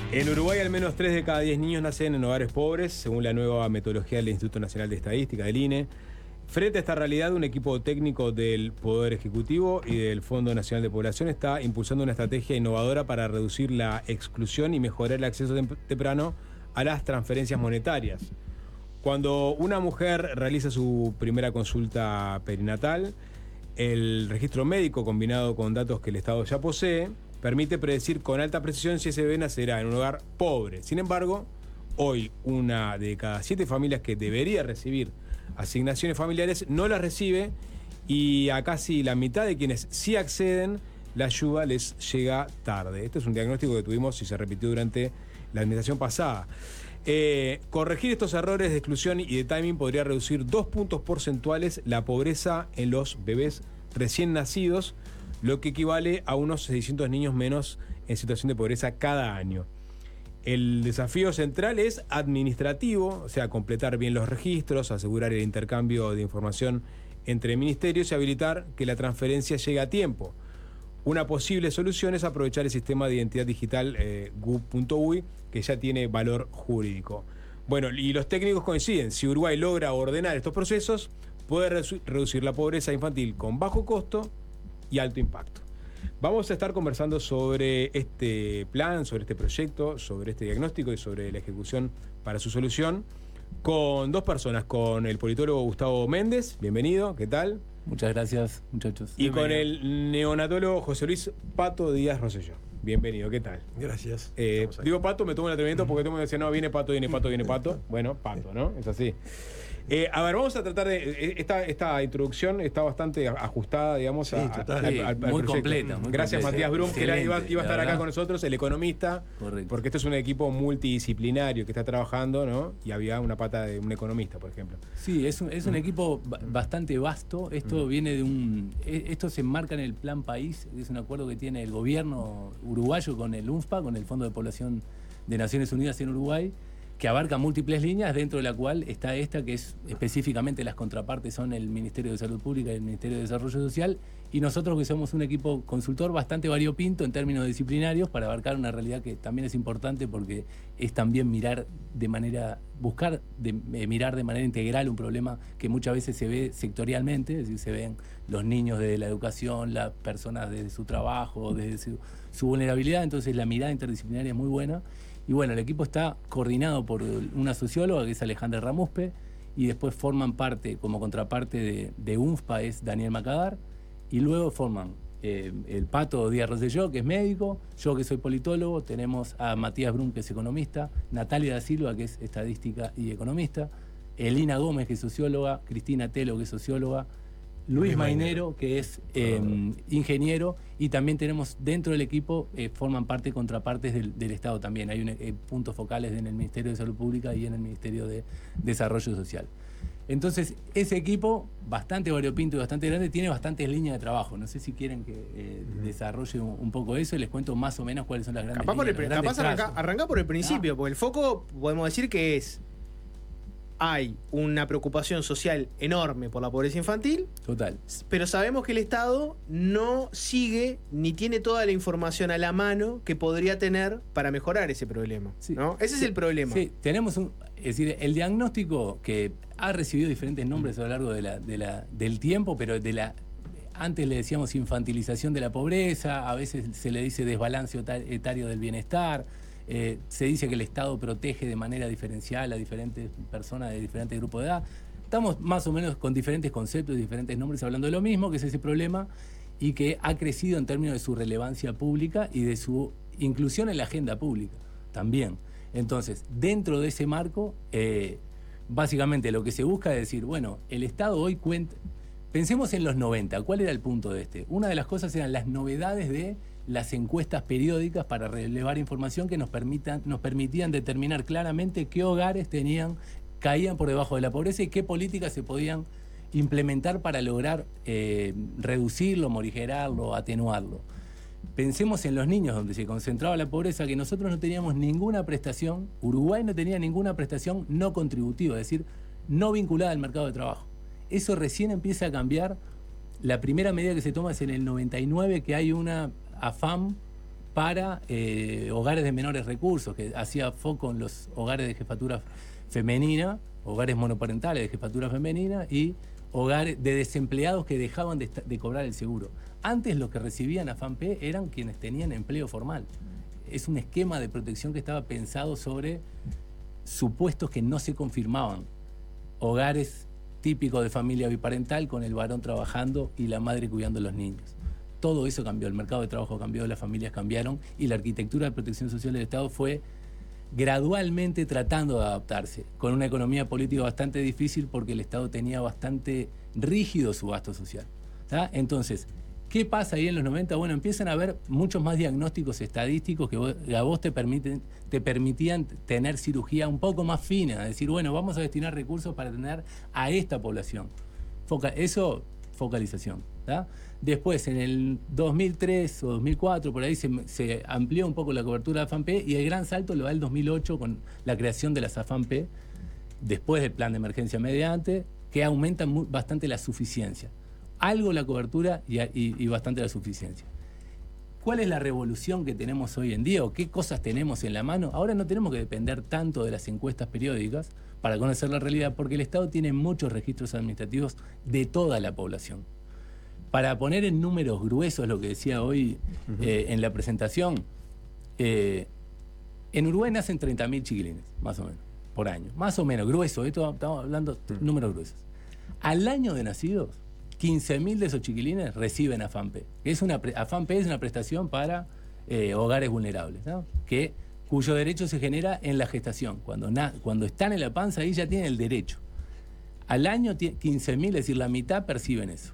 En Uruguay, al menos 3 de cada 10 niños nacen en hogares pobres, según la nueva metodología del Instituto Nacional de Estadística, del INE. Frente a esta realidad, un equipo técnico del Poder Ejecutivo y del Fondo Nacional de Población está impulsando una estrategia innovadora para reducir la exclusión y mejorar el acceso temprano a las transferencias monetarias. Cuando una mujer realiza su primera consulta perinatal, el registro médico, combinado con datos que el Estado ya posee, permite predecir con alta precisión si ese bebé nacerá en un hogar pobre. Sin embargo, hoy una de cada 7 familias que debería recibir asignaciones familiares no las recibe, y a casi la mitad de quienes sí acceden, la ayuda les llega tarde. Este es un diagnóstico que tuvimos y se repitió durante la administración pasada. Corregir estos errores de exclusión y de timing podría reducir 2 puntos porcentuales la pobreza en los bebés recién nacidos, lo que equivale a unos 600 niños menos en situación de pobreza cada año. El desafío central es administrativo, o sea, completar bien los registros, asegurar el intercambio de información entre ministerios y habilitar que la transferencia llegue a tiempo. Una posible solución es aprovechar el sistema de identidad digital gov.uy, que ya tiene valor jurídico. Bueno, y los técnicos coinciden: si Uruguay logra ordenar estos procesos, puede reducir la pobreza infantil con bajo costo y alto impacto. Vamos a estar conversando sobre este plan, sobre este proyecto, sobre este diagnóstico y sobre la ejecución para su solución con 2 personas, con el politólogo Gustavo Méndez. Bienvenido, ¿qué tal? Muchas gracias, muchachos. Y con el neonatólogo José Luis Pato Díaz Rosselló. Bienvenido, ¿qué tal? Gracias. Digo Pato, me tomo el atrevimiento porque todo el mundo decía, no, viene Pato, viene Pato, viene Pato. Bueno, Pato, ¿no? Es así. A ver, vamos a tratar de... Esta introducción está bastante ajustada, digamos, sí, al muy proyecto. completa. Muy Gracias, completa. Matías Brum, que iba a estar acá con nosotros, el economista. Correcto. Porque este es un equipo multidisciplinario que está trabajando, ¿no? Y había una pata de un economista, por ejemplo. Sí, es un equipo bastante vasto. Esto viene de esto se enmarca en el Plan País, es un acuerdo que tiene el gobierno uruguayo con el UNFPA, con el Fondo de Población de Naciones Unidas en Uruguay, que abarca múltiples líneas, dentro de la cual está esta, que es específicamente las contrapartes son el Ministerio de Salud Pública y el Ministerio de Desarrollo Social, y nosotros, que somos un equipo consultor bastante variopinto en términos disciplinarios, para abarcar una realidad que también es importante, porque es también mirar de manera integral un problema que muchas veces se ve sectorialmente, es decir, se ven los niños desde la educación, las personas desde su trabajo, desde su vulnerabilidad. Entonces la mirada interdisciplinaria es muy buena. Y bueno, el equipo está coordinado por una socióloga, que es Alejandra Ramuspe, y después forman parte, como contraparte de UNFPA, es Daniel Macadar, y luego forman el Pato Díaz Rosselló, que es médico, yo, que soy politólogo, tenemos a Matías Brum, que es economista, Natalia da Silva, que es estadística y economista, Elina Gómez, que es socióloga, Cristina Telo, que es socióloga, Luis Mainero, que es ingeniero, y también tenemos dentro del equipo, forman parte contrapartes del Estado también. Hay puntos focales en el Ministerio de Salud Pública y en el Ministerio de Desarrollo Social. Entonces, ese equipo, bastante variopinto y bastante grande, tiene bastantes líneas de trabajo. No sé si quieren que desarrolle un poco eso y les cuento más o menos cuáles son las grandes líneas. Capaz arrancá por el principio, porque el foco, podemos decir que es... Hay una preocupación social enorme por la pobreza infantil. Total. Pero sabemos que el Estado no sigue ni tiene toda la información a la mano que podría tener para mejorar ese problema, sí, ¿no? Ese es el problema. Sí, tenemos es decir, el diagnóstico, que ha recibido diferentes nombres a lo largo del tiempo, pero antes le decíamos infantilización de la pobreza, a veces se le dice desbalance etario del bienestar. Se dice que el Estado protege de manera diferencial a diferentes personas de diferentes grupos de edad. Estamos más o menos con diferentes conceptos y diferentes nombres hablando de lo mismo, que es ese problema, y que ha crecido en términos de su relevancia pública y de su inclusión en la agenda pública también. Entonces, dentro de ese marco, básicamente lo que se busca es decir, bueno, el Estado hoy cuenta... Pensemos en los 90, ¿cuál era el punto de este? Una de las cosas eran las novedades de las encuestas periódicas para relevar información que nos permitían determinar claramente qué hogares caían por debajo de la pobreza y qué políticas se podían implementar para lograr reducirlo, morigerarlo, atenuarlo. Pensemos en los niños, donde se concentraba la pobreza, que nosotros no teníamos ninguna prestación, Uruguay no tenía ninguna prestación no contributiva, es decir, no vinculada al mercado de trabajo. Eso recién empieza a cambiar. La primera medida que se toma es en el 99, que hay una AFAM, para hogares de menores recursos, que hacía foco en los hogares de jefatura femenina, hogares monoparentales de jefatura femenina y hogares de desempleados que dejaban de cobrar el seguro. Antes los que recibían AFAMP eran quienes tenían empleo formal. Es un esquema de protección que estaba pensado sobre supuestos que no se confirmaban. Hogares típicos de familia biparental con el varón trabajando y la madre cuidando a los niños. Todo eso cambió, el mercado de trabajo cambió, las familias cambiaron y la arquitectura de protección social del Estado fue gradualmente tratando de adaptarse, con una economía política bastante difícil porque el Estado tenía bastante rígido su gasto social. ¿Tá? Entonces, ¿qué pasa ahí en los 90? Bueno, empiezan a haber muchos más diagnósticos estadísticos que a vos te permitían tener cirugía un poco más fina, decir, bueno, vamos a destinar recursos para atender a esta población. Focalización. ¿Tá? Después, en el 2003 o 2004, por ahí se amplió un poco la cobertura de AFAMP y el gran salto lo da el 2008 con la creación de las AFAMP, después del plan de emergencia mediante, que aumenta bastante la suficiencia. Algo la cobertura y bastante la suficiencia. ¿Cuál es la revolución que tenemos hoy en día o qué cosas tenemos en la mano? Ahora no tenemos que depender tanto de las encuestas periódicas para conocer la realidad, porque el Estado tiene muchos registros administrativos de toda la población. Para poner en números gruesos lo que decía hoy en la presentación, en Uruguay nacen 30.000 chiquilines, más o menos, por año. Más o menos, grueso, esto estamos hablando de números gruesos. Al año de nacidos, 15.000 de esos chiquilines reciben AFAMP. AFAMP es una prestación para hogares vulnerables, ¿no? Cuyo derecho se genera en la gestación. Cuando están en la panza, ahí ya tienen el derecho. Al año 15.000, es decir, la mitad perciben eso.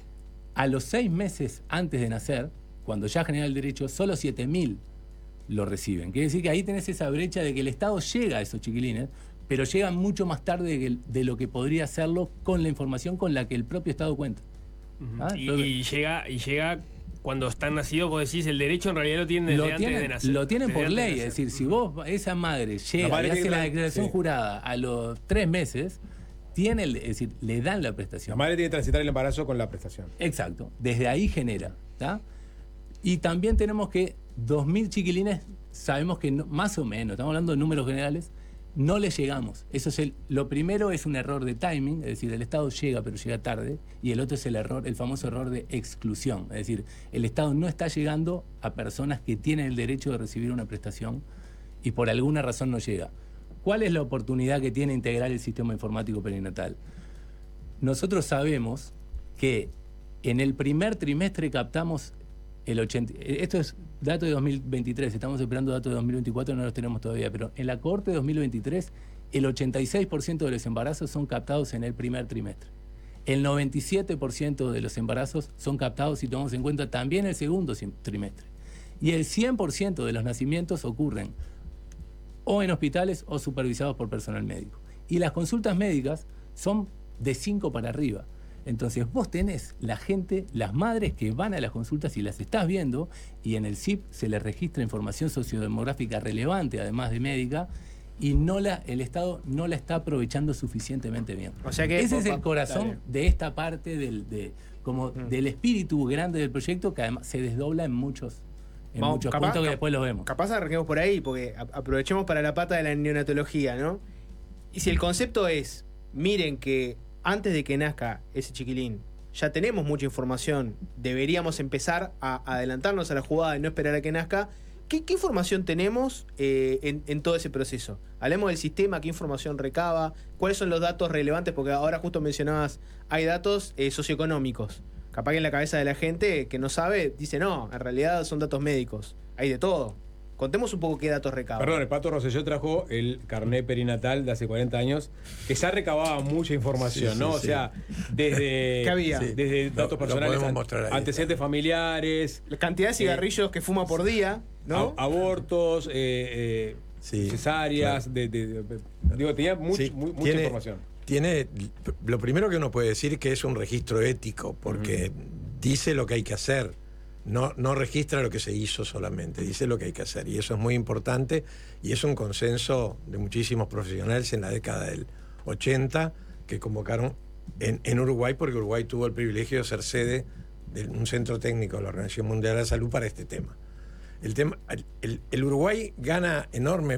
A los 6 meses antes de nacer, cuando ya genera el derecho, solo 7.000 lo reciben. Quiere decir que ahí tenés esa brecha de que el Estado llega a esos chiquilines, pero llegan mucho más tarde de lo que podría hacerlo con la información con la que el propio Estado cuenta. ¿Ah? Y llega cuando están nacidos, vos decís, el derecho en realidad lo tienen desde antes de nacer. Lo tienen por ley, es decir, si vos, esa madre llega y hace la declaración jurada a los 3 meses, es decir, le dan la prestación. La madre tiene que transitar el embarazo con la prestación. Exacto, desde ahí genera. ¿Tá? Y también tenemos que 2.000 chiquilines, sabemos que más o menos, estamos hablando de números generales, no les llegamos. Lo primero es un error de timing, es decir, el Estado llega pero llega tarde, y el otro es el famoso error de exclusión, es decir, el Estado no está llegando a personas que tienen el derecho de recibir una prestación y por alguna razón no llega. ¿Cuál es la oportunidad que tiene integrar el sistema informático perinatal? Nosotros sabemos que en el primer trimestre captamos esto es dato de 2023, estamos esperando datos de 2024, no los tenemos todavía, pero en la cohorte de 2023 el 86% de los embarazos son captados en el primer trimestre. El 97% de los embarazos son captados, si tomamos en cuenta, también el segundo trimestre. Y el 100% de los nacimientos ocurren o en hospitales o supervisados por personal médico. Y las consultas médicas son de 5 para arriba. Entonces vos tenés la gente, las madres que van a las consultas y las estás viendo, y en el CIP se les registra información sociodemográfica relevante, además de médica, y el Estado no la está aprovechando suficientemente bien. O sea que ese es el corazón de esta parte del espíritu grande del proyecto, que además se desdobla en muchos puntos que después los vemos. Capaz arranquemos por ahí, porque aprovechemos para la pata de la neonatología, ¿no? Y si el concepto es, miren que antes de que nazca ese chiquilín, ya tenemos mucha información, deberíamos empezar a adelantarnos a la jugada y no esperar a que nazca. ¿Qué información tenemos en todo ese proceso? Hablemos del sistema, qué información recaba, cuáles son los datos relevantes, porque ahora justo mencionabas, hay datos socioeconómicos. Capaz que en la cabeza de la gente que no sabe, dice no, en realidad son datos médicos, hay de todo. Contemos un poco qué datos recaba. Perdón, el Pato Rosselló trajo el carnet perinatal de hace 40 años, que ya recababa mucha información, ¿no? Sí. O sea, desde, ¿qué había? Desde datos personales, antecedentes familiares, la cantidad de cigarrillos que fuma por día, ¿no? Abortos, cesáreas, bueno. Tenía mucha información. Lo primero que uno puede decir que es un registro ético, porque dice lo que hay que hacer. No registra lo que se hizo solamente, dice lo que hay que hacer. Y eso es muy importante y es un consenso de muchísimos profesionales en la década del 80 que convocaron en Uruguay, porque Uruguay tuvo el privilegio de ser sede de un centro técnico de la Organización Mundial de la Salud para este tema. el Uruguay gana enorme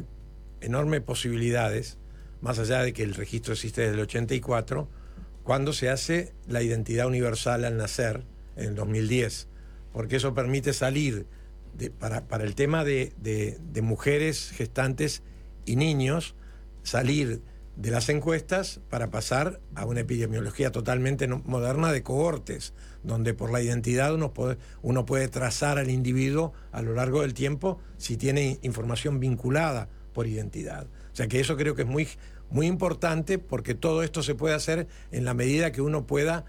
posibilidades, más allá de que el registro existe desde el 84, cuando se hace la identidad universal al nacer en el 2010, porque eso permite salir para el tema de mujeres gestantes y niños, salir de las encuestas para pasar a una epidemiología totalmente moderna de cohortes, donde por la identidad uno puede trazar al individuo a lo largo del tiempo si tiene información vinculada por identidad. O sea que eso creo que es muy, muy importante, porque todo esto se puede hacer en la medida que uno pueda,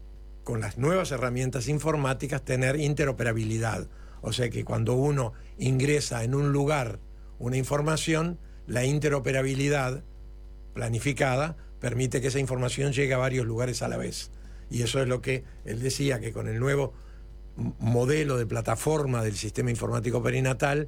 con las nuevas herramientas informáticas, tener interoperabilidad. O sea que cuando uno ingresa en un lugar una información, la interoperabilidad planificada permite que esa información llegue a varios lugares a la vez. Y eso es lo que él decía, que con el nuevo modelo de plataforma del sistema informático perinatal,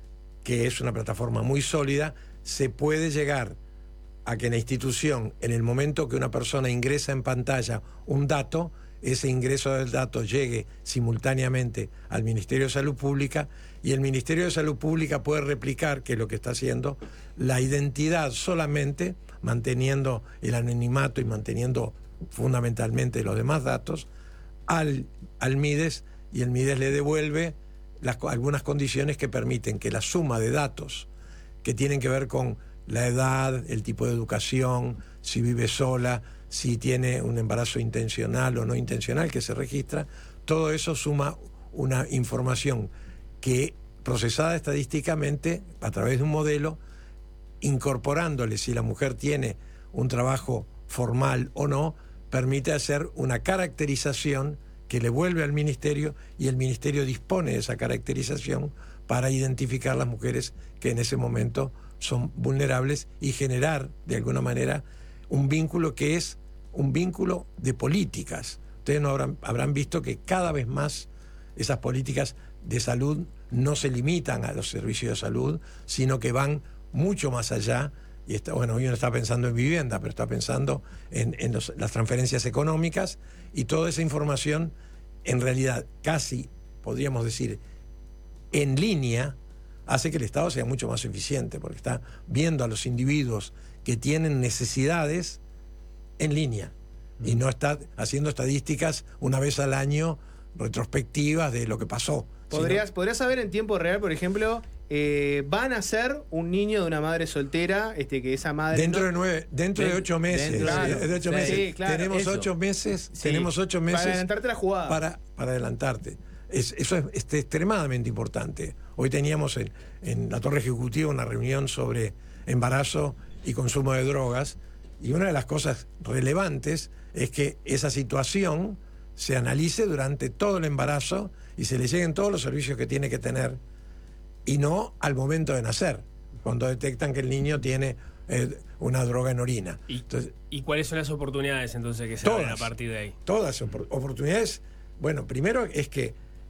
que es una plataforma muy sólida, se puede llegar a que en la institución, en el momento que una persona ingresa en pantalla un dato, ese ingreso del dato llegue simultáneamente al Ministerio de Salud Pública, y el Ministerio de Salud Pública puede replicar, que es lo que está haciendo, la identidad solamente, manteniendo el anonimato y manteniendo fundamentalmente los demás datos, al MIDES, y el MIDES le devuelve algunas condiciones que permiten que la suma de datos que tienen que ver con la edad, el tipo de educación, si vive sola, si tiene un embarazo intencional o no intencional que se registra, todo eso suma una información que, procesada estadísticamente a través de un modelo, incorporándole si la mujer tiene un trabajo formal o no, permite hacer una caracterización que le vuelve al ministerio, y el ministerio dispone de esa caracterización para identificar las mujeres que en ese momento son vulnerables y generar de alguna manera un vínculo que es un vínculo de políticas. Ustedes no habrán visto que cada vez más esas políticas de salud no se limitan a los servicios de salud, sino que van mucho más allá. Y hoy uno está pensando en vivienda, pero está pensando en las transferencias económicas, y toda esa información, en realidad casi podríamos decir en línea, hace que el Estado sea mucho más eficiente, porque está viendo a los individuos que tienen necesidades en línea, y no está haciendo estadísticas una vez al año retrospectivas de lo que pasó. ¿Podrías saber en tiempo real, por ejemplo, van a ser un niño de una madre soltera, que esa madre dentro de 8 meses, claro, sí, claro, tenemos eso. 8 meses, Sí, tenemos 8 meses para adelantarte la jugada, para adelantarte. Eso es extremadamente importante. Hoy teníamos en la Torre Ejecutiva una reunión sobre embarazo y consumo de drogas, y una de las cosas relevantes es que esa situación se analice durante todo el embarazo y se le lleguen todos los servicios que tiene que tener, y no al momento de nacer, cuando detectan que el niño tiene una droga en orina. ¿Y cuáles son las oportunidades entonces que se abren a partir de ahí? Todas oportunidades. Bueno, primero es que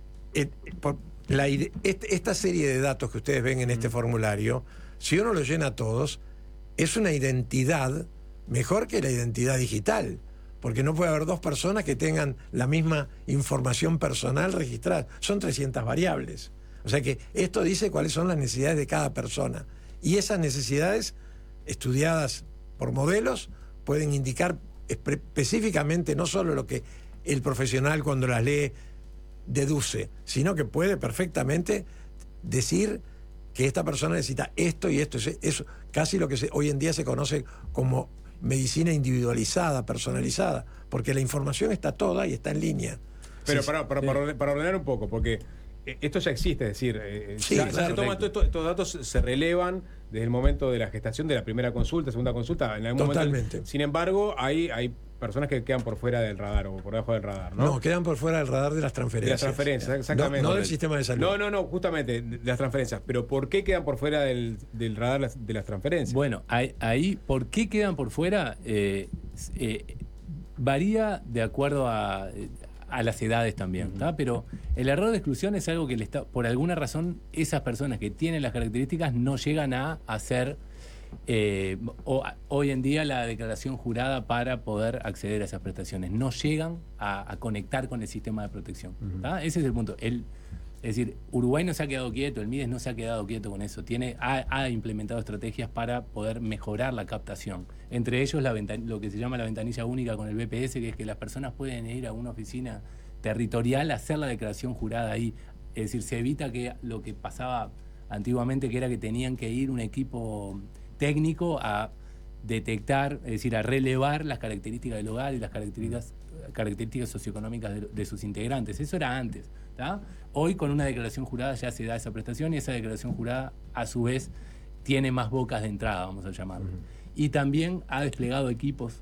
esta serie de datos que ustedes ven en este formulario, si uno lo llena a todos, es una identidad mejor que la identidad digital, porque no puede haber dos personas que tengan la misma información personal registrada. Son 300 variables. O sea que esto dice cuáles son las necesidades de cada persona. Y esas necesidades, estudiadas por modelos, pueden indicar específicamente no solo lo que el profesional cuando las lee deduce, sino que puede perfectamente decir que esta persona necesita esto y esto. Eso, casi lo que hoy en día se conoce como medicina individualizada, personalizada, porque la información está toda y está en línea. Pero sí, para ordenar un poco, porque esto ya existe, es decir, sí, se toman estos datos, se relevan desde el momento de la gestación, de la primera consulta, segunda consulta, en algún totalmente momento. Sin embargo, hay personas que quedan por fuera del radar o por debajo del radar, ¿no? No, quedan por fuera del radar de las transferencias. De las transferencias, exactamente. No del sistema de salud. No, justamente, de las transferencias. Pero ¿por qué quedan por fuera del radar de las transferencias? Bueno, ahí ¿por qué quedan por fuera? Varía de acuerdo a las edades también, ¿tá? Pero el error de exclusión es algo que por alguna razón esas personas que tienen las características no llegan a hacer hoy en día la declaración jurada para poder acceder a esas prestaciones. No llegan a conectar con el sistema de protección. ¿Tá? Ese es el punto. El Es decir, Uruguay no se ha quedado quieto, el MIDES no se ha quedado quieto con eso. Ha implementado estrategias para poder mejorar la captación. Entre ellos lo que se llama la ventanilla única con el BPS, que es que las personas pueden ir a una oficina territorial a hacer la declaración jurada ahí. Es decir, se evita que lo que pasaba antiguamente, que era que tenían que ir un equipo técnico a detectar, es decir, a relevar las características del hogar y las características socioeconómicas de sus integrantes. Eso era antes. ¿Tá? Hoy con una declaración jurada ya se da esa prestación y esa declaración jurada a su vez tiene más bocas de entrada, vamos a llamarlo. Y también ha desplegado equipos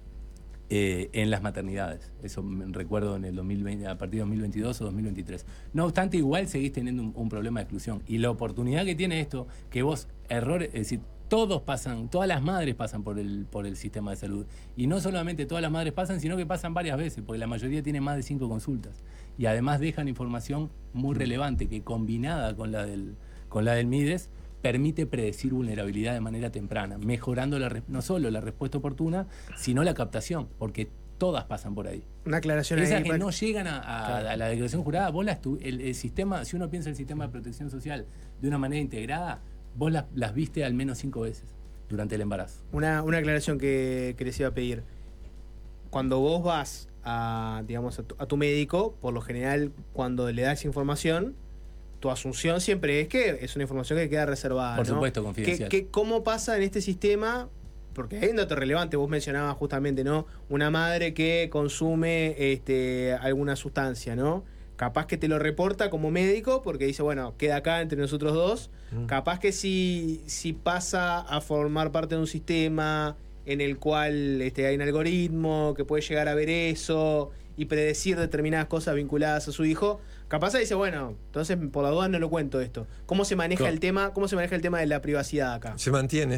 en las maternidades. Eso me recuerdo en el 2020, a partir de 2022 o 2023. No obstante, igual seguís teniendo un problema de exclusión. Y la oportunidad que tiene esto, que vos errores, es decir, todas las madres pasan por el sistema de salud. Y no solamente todas las madres pasan, sino que pasan varias veces, porque la mayoría tiene más de 5 consultas. Y además dejan información muy relevante, que combinada con la del MIDES, permite predecir vulnerabilidad de manera temprana, mejorando no solo la respuesta oportuna, sino la captación, porque todas pasan por ahí. Una aclaración esas ahí. Que no llegan a la declaración jurada, vos el sistema, si uno piensa el sistema de protección social de una manera integrada, vos las viste al menos 5 veces durante el embarazo. Una aclaración que les iba a pedir. Cuando vos vas a tu médico, por lo general, cuando le das información, tu asunción siempre es que es una información que queda reservada. Por supuesto, confidencial. ¿Cómo pasa en este sistema? Porque hay un dato relevante, vos mencionabas justamente, ¿no? Una madre que consume alguna sustancia, ¿no? Capaz que te lo reporta como médico porque dice, bueno, queda acá entre nosotros dos. Capaz que si pasa a formar parte de un sistema en el cual hay un algoritmo que puede llegar a ver eso y predecir determinadas cosas vinculadas a su hijo, capaz dice, bueno, entonces por la duda no lo cuento esto. ¿Cómo se maneja el tema de la privacidad acá? Se mantiene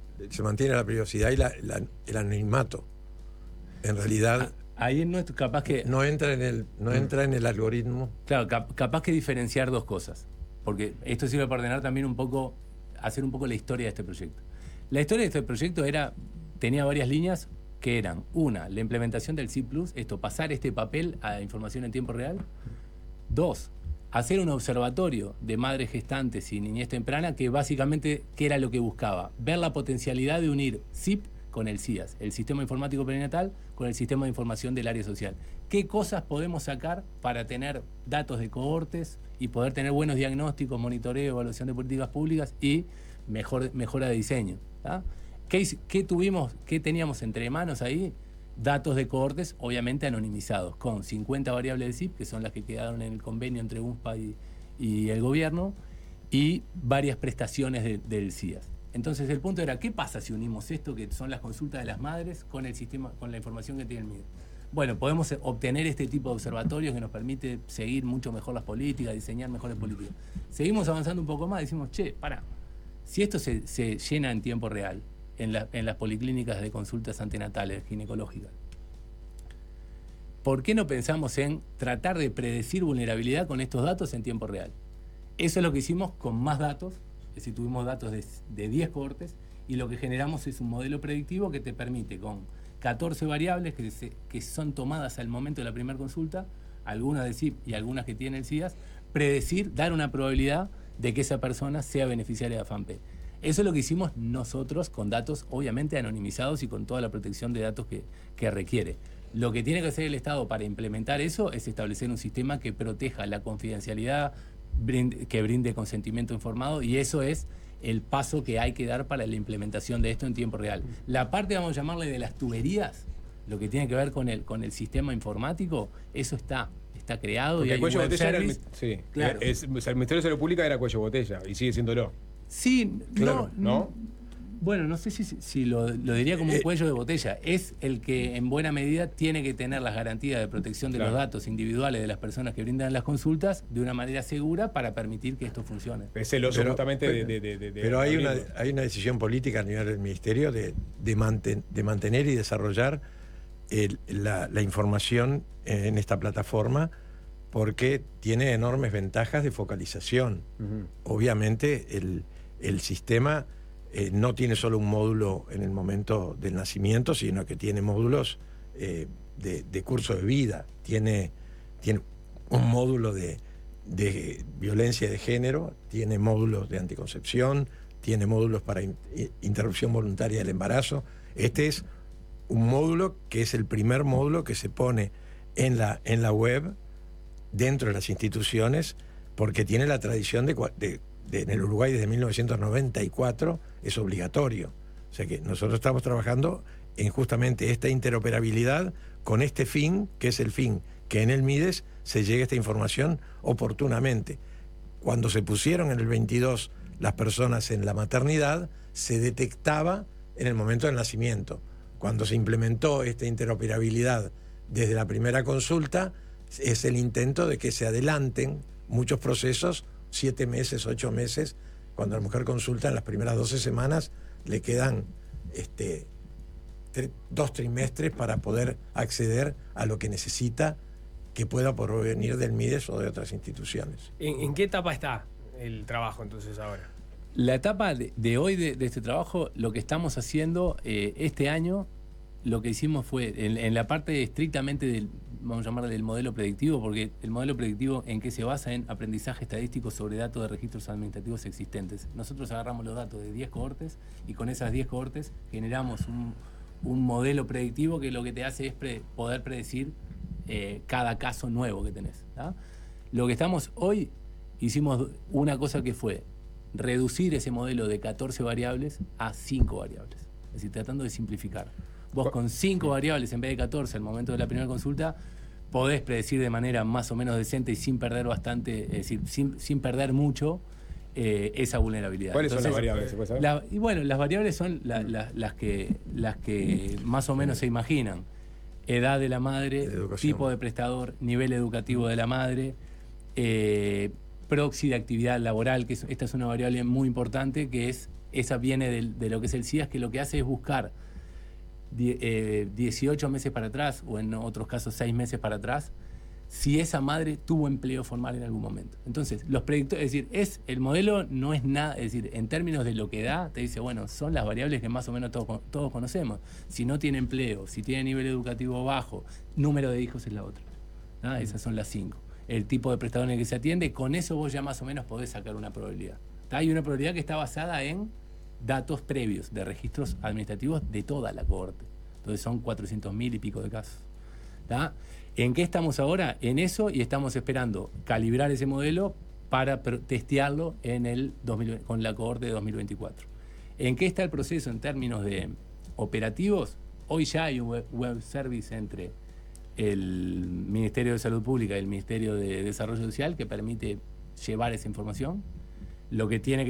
la privacidad y el anonimato. En realidad ahí no es capaz que no entra en el algoritmo. Claro, capaz que diferenciar dos cosas, porque esto sirve para ordenar también hacer un poco la historia de este proyecto. La historia de este proyecto tenía varias líneas que eran: una, la implementación del CIP+, pasar este papel a información en tiempo real. 2, hacer un observatorio de madres gestantes y niñez temprana, que básicamente, ¿qué era lo que buscaba? Ver la potencialidad de unir CIP con el SIAS, el Sistema Informático Perinatal, con el Sistema de Información del Área Social. ¿Qué cosas podemos sacar para tener datos de cohortes y poder tener buenos diagnósticos, monitoreo, evaluación de políticas públicas y mejora de diseño? ¿Tá? ¿Qué teníamos entre manos ahí? Datos de cohortes, obviamente anonimizados, con 50 variables de CIP, que son las que quedaron en el convenio entre UNSPA y el gobierno, y varias prestaciones del SIAS. Entonces el punto era, ¿qué pasa si unimos esto, que son las consultas de las madres, con el sistema, con la información que tiene el MIDES? Bueno, podemos obtener este tipo de observatorios que nos permite seguir mucho mejor las políticas, diseñar mejores políticas. Seguimos avanzando un poco más, decimos, si esto se llena en tiempo real, en las policlínicas de consultas antenatales ginecológicas, ¿por qué no pensamos en tratar de predecir vulnerabilidad con estos datos en tiempo real? Eso es lo que hicimos con más datos, es decir, tuvimos datos de 10 cohortes, y lo que generamos es un modelo predictivo que te permite, con 14 variables que son tomadas al momento de la primera consulta, algunas de CIP y algunas que tiene el SIAS, predecir, dar una probabilidad de que esa persona sea beneficiaria de AFAMPE. Eso es lo que hicimos nosotros, con datos obviamente anonimizados y con toda la protección de datos que requiere. Lo que tiene que hacer el Estado para implementar eso es establecer un sistema que proteja la confidencialidad, que brinde consentimiento informado, y eso es el paso que hay que dar para la implementación de esto en tiempo real. La parte, vamos a llamarle, de las tuberías, lo que tiene que ver con el sistema informático, eso está creado. Porque y hay el cuello de botella claro. El Ministerio de Salud Pública era cuello de botella y sigue siéndolo. Sí, claro, ¿no? Bueno, no sé si lo diría como un cuello de botella. Es el que en buena medida tiene que tener las garantías de protección de los datos individuales de las personas que brindan las consultas de una manera segura para permitir que esto funcione. Es celoso justamente pero hay una decisión política a nivel del Ministerio de mantener y desarrollar la información en esta plataforma, porque tiene enormes ventajas de focalización. Obviamente el sistema no tiene solo un módulo en el momento del nacimiento, sino que tiene módulos de curso de vida, tiene un módulo de de violencia de género, tiene módulos de anticoncepción, tiene módulos para interrupción voluntaria del embarazo. Este es un módulo que es el primer módulo que se pone en la web dentro de las instituciones, porque tiene la tradición en el Uruguay desde 1994, es obligatorio. O sea que nosotros estamos trabajando en justamente esta interoperabilidad con este fin, que es el fin que en el MIDES se llegue esta información oportunamente. Cuando se pusieron en el 22 las personas en la maternidad, se detectaba en el momento del nacimiento. Cuando se implementó esta interoperabilidad desde la primera consulta, es el intento de que se adelanten muchos procesos, 7 meses, 8 meses. Cuando la mujer consulta en las primeras 12 semanas, le quedan 2 trimestres para poder acceder a lo que necesita, que pueda provenir del MIDES o de otras instituciones. ¿En qué etapa está el trabajo entonces ahora? La etapa de hoy de este trabajo, lo que estamos haciendo este año, lo que hicimos fue en la parte estrictamente del, vamos a llamarle, del modelo predictivo, porque el modelo predictivo en qué se basa en aprendizaje estadístico sobre datos de registros administrativos existentes. Nosotros agarramos los datos de 10 cohortes y con esas 10 cohortes generamos un modelo predictivo que lo que te hace es poder predecir cada caso nuevo que tenés, ¿tá? Lo que estamos hoy, hicimos una cosa que fue reducir ese modelo de 14 variables a 5 variables. Es decir, tratando de simplificar. Vos con 5 variables en vez de 14 al momento de la primera consulta, podés predecir de manera más o menos decente y sin perder bastante, es decir, sin perder mucho esa vulnerabilidad. ¿Cuáles son las variables? ¿Se puede saber? Y bueno, las variables son las que más o menos se imaginan. Edad de la madre, tipo de prestador, nivel educativo de la madre, proxy de actividad laboral, que esta es una variable muy importante, que esa viene de lo que es el CIAS, que lo que hace es buscar 18 meses para atrás, o en otros casos 6 meses para atrás, si esa madre tuvo empleo formal en algún momento. Entonces, los predictores, es decir, el modelo no es nada, es decir, en términos de lo que da, te dice, bueno, son las variables que más o menos todos conocemos. Si no tiene empleo, si tiene nivel educativo bajo, número de hijos es la otra, ¿no? Esas son las 5. El tipo de prestador en el que se atiende, con eso vos ya más o menos podés sacar una probabilidad. Hay una probabilidad que está basada en datos previos de registros administrativos de toda la cohorte. Entonces son 400.000 y pico de casos. ¿Tá? ¿En qué estamos ahora? En eso, y estamos esperando calibrar ese modelo para testearlo con la cohorte de 2024. ¿En qué está el proceso en términos de operativos? Hoy ya hay un web service entre el Ministerio de Salud Pública y el Ministerio de Desarrollo Social que permite llevar esa información. Lo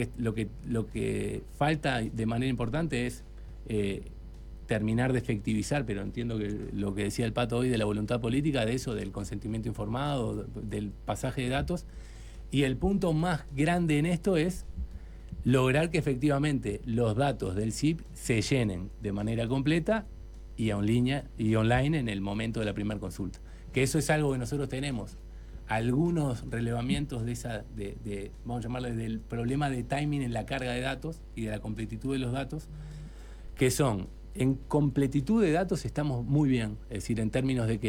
que falta de manera importante es terminar de efectivizar, pero entiendo que lo que decía el Pato hoy de la voluntad política, de eso, del consentimiento informado, del pasaje de datos. Y el punto más grande en esto es lograr que efectivamente los datos del CIP se llenen de manera completa y online en el momento de la primera consulta. Que eso es algo que nosotros tenemos. Algunos relevamientos vamos a llamarle, del problema de timing en la carga de datos y de la completitud de los datos, que son, en completitud de datos estamos muy bien, es decir, en términos de que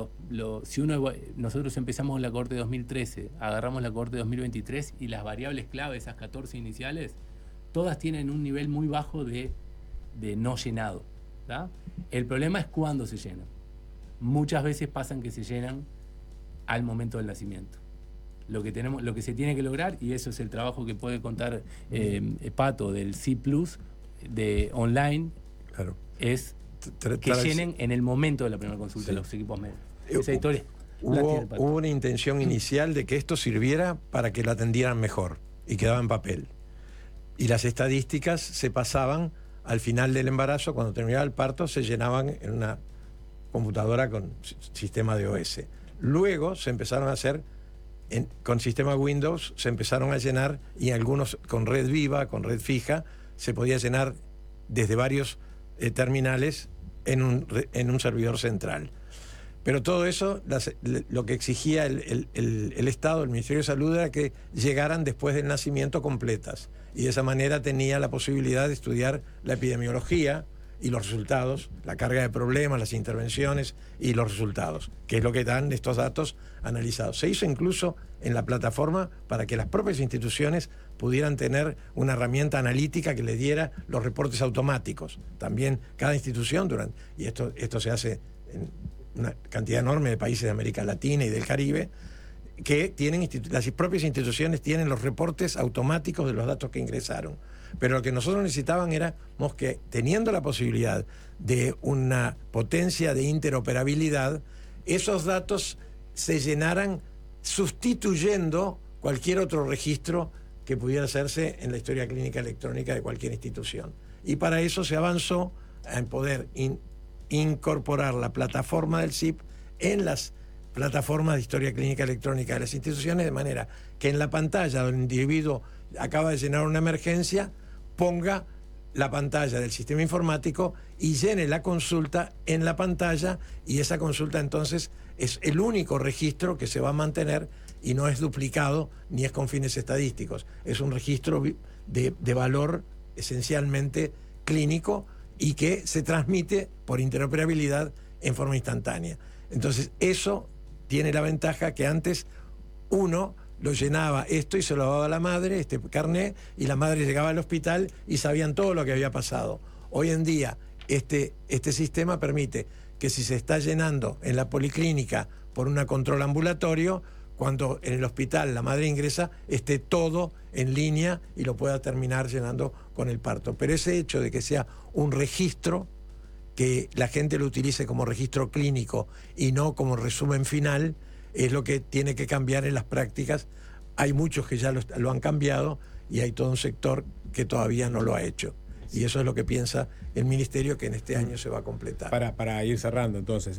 nosotros empezamos la cohorte de 2013, agarramos la cohorte de 2023 y las variables clave, esas 14 iniciales, todas tienen un nivel muy bajo de no llenado, ¿tá? El problema es cuándo se llenan. Muchas veces pasan que se llenan al momento del nacimiento. Lo que se tiene que lograr, y eso es el trabajo que puede contar Pato del C+, de online, claro, es que llenen en el momento de la primera consulta, sí, los equipos médicos. Esa historia. Hubo una intención inicial de que esto sirviera para que la atendieran mejor y quedaba en papel. Y las estadísticas se pasaban al final del embarazo, cuando terminaba el parto, se llenaban en una computadora con sistema de OS. Luego se empezaron a hacer, con sistema Windows, se empezaron a llenar, y algunos con red viva, con red fija, se podía llenar desde varios terminales en un servidor central. Pero todo eso, lo que exigía el Estado, el Ministerio de Salud, era que llegaran después del nacimiento completas. Y de esa manera tenía la posibilidad de estudiar la epidemiología y los resultados, la carga de problemas, las intervenciones y los resultados, que es lo que dan estos datos analizados. Se hizo incluso en la plataforma para que las propias instituciones pudieran tener una herramienta analítica que le diera los reportes automáticos. También cada institución, y esto se hace en una cantidad enorme de países de América Latina y del Caribe, que tienen las propias instituciones tienen los reportes automáticos de los datos que ingresaron. Pero lo que nosotros necesitaban era que, teniendo la posibilidad de una potencia de interoperabilidad, esos datos se llenaran sustituyendo cualquier otro registro que pudiera hacerse en la historia clínica electrónica de cualquier institución. Y para eso se avanzó en poder incorporar la plataforma del CIP en las plataformas de historia clínica electrónica de las instituciones, de manera que en la pantalla donde el individuo acaba de llenar una emergencia, ponga la pantalla del sistema informático y llene la consulta en la pantalla, y esa consulta entonces es el único registro que se va a mantener y no es duplicado ni es con fines estadísticos. Es un registro de valor esencialmente clínico y que se transmite por interoperabilidad en forma instantánea. Entonces eso tiene la ventaja que antes uno lo llenaba esto y se lo daba a la madre, este carnet, y la madre llegaba al hospital y sabían todo lo que había pasado. Hoy en día este sistema permite que si se está llenando en la policlínica por una control ambulatorio, cuando en el hospital la madre ingresa, esté todo en línea y lo pueda terminar llenando con el parto. Pero ese hecho de que sea un registro, que la gente lo utilice como registro clínico y no como resumen final, es lo que tiene que cambiar en las prácticas. Hay muchos que ya lo han cambiado y hay todo un sector que todavía no lo ha hecho. Y eso es lo que piensa el Ministerio, que en este año se va a completar. Para ir cerrando, entonces,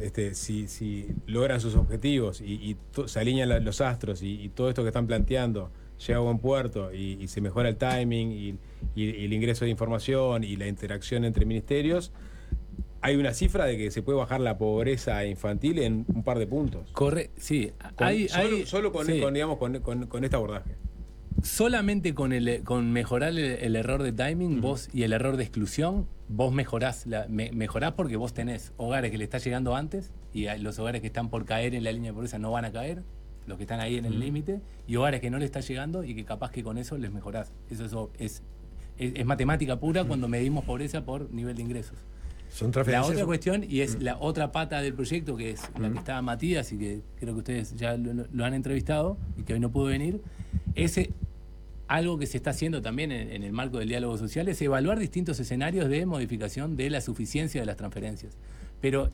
si logran sus objetivos y se alinean los astros y todo esto que están planteando llega a buen puerto y se mejora el timing y el ingreso de información y la interacción entre ministerios, hay una cifra de que se puede bajar la pobreza infantil en un par de puntos. Sí. Solo con este abordaje. Solamente con mejorar el error de timing, vos, y el error de exclusión, vos mejorás porque vos tenés hogares que le está llegando antes, y los hogares que están por caer en la línea de pobreza no van a caer, los que están ahí en el límite, y hogares que no le está llegando y que capaz que con eso les mejorás. Eso es matemática pura cuando medimos pobreza por nivel de ingresos. La otra cuestión, y es la otra pata del proyecto, que es la que estaba Matías y que creo que ustedes ya lo han entrevistado y que hoy no pudo venir, es algo que se está haciendo también en el marco del diálogo social, es evaluar distintos escenarios de modificación de la suficiencia de las transferencias. Pero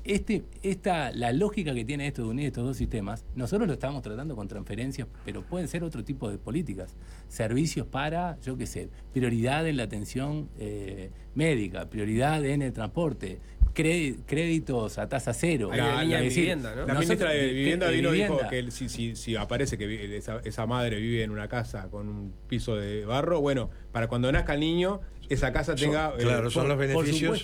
la lógica que tiene esto de unir estos dos sistemas, nosotros lo estamos tratando con transferencias, pero pueden ser otro tipo de políticas. Servicios para, yo qué sé, prioridad en la atención médica, prioridad en el transporte, créditos a tasa cero. La vivienda, ¿no? La ministra de Vivienda vino y dijo que si aparece que esa madre vive en una casa con un piso de barro, bueno, para cuando nazca el niño, esa casa tenga... son los beneficios.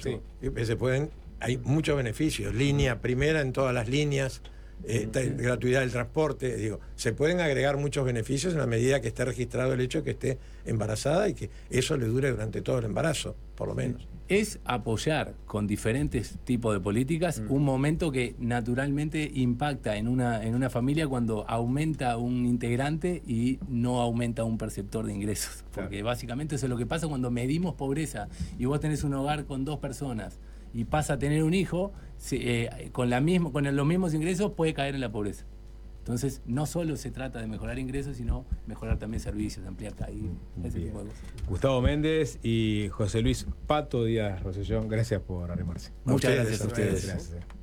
Hay muchos beneficios. Línea primera en todas las líneas, gratuidad del transporte. Se pueden agregar muchos beneficios en la medida que esté registrado el hecho de que esté embarazada y que eso le dure durante todo el embarazo, por lo menos. Es apoyar con diferentes tipos de políticas un momento que naturalmente impacta en una familia cuando aumenta un integrante y no aumenta un perceptor de ingresos. Porque básicamente eso es lo que pasa cuando medimos pobreza y vos tenés un hogar con 2 personas y pasa a tener un hijo, con los mismos ingresos puede caer en la pobreza. Entonces, no solo se trata de mejorar ingresos, sino mejorar también servicios, ampliar ahí, ese tipo de cosas. Gustavo Méndez y José Luis Pato Díaz Rosellón, gracias por arrimarse. Muchas gracias a ustedes. Gracias.